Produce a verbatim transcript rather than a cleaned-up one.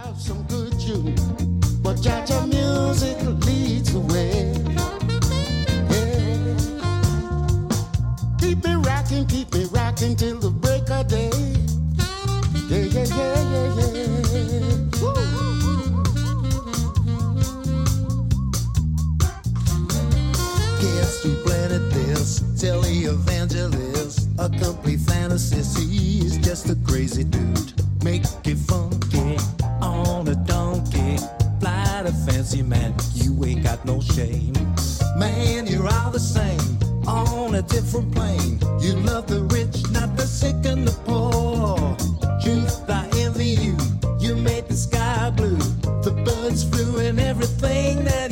have some good tune, but Jaja music leads the way. Yeah. Keep me rocking, keep me rocking till the break of day. Yeah, yeah, yeah, yeah, yeah. Woo. Guess who planted this? Televangelist, a complete fantasy. He's just a crazy dude. Make it funky on a donkey. Fly the fancy man, you ain't got no shame. Man, you're all the same on a different plane. You love the rich, not the sick and the poor. Truth, I envy you. You made the sky blue. The birds flew and everything that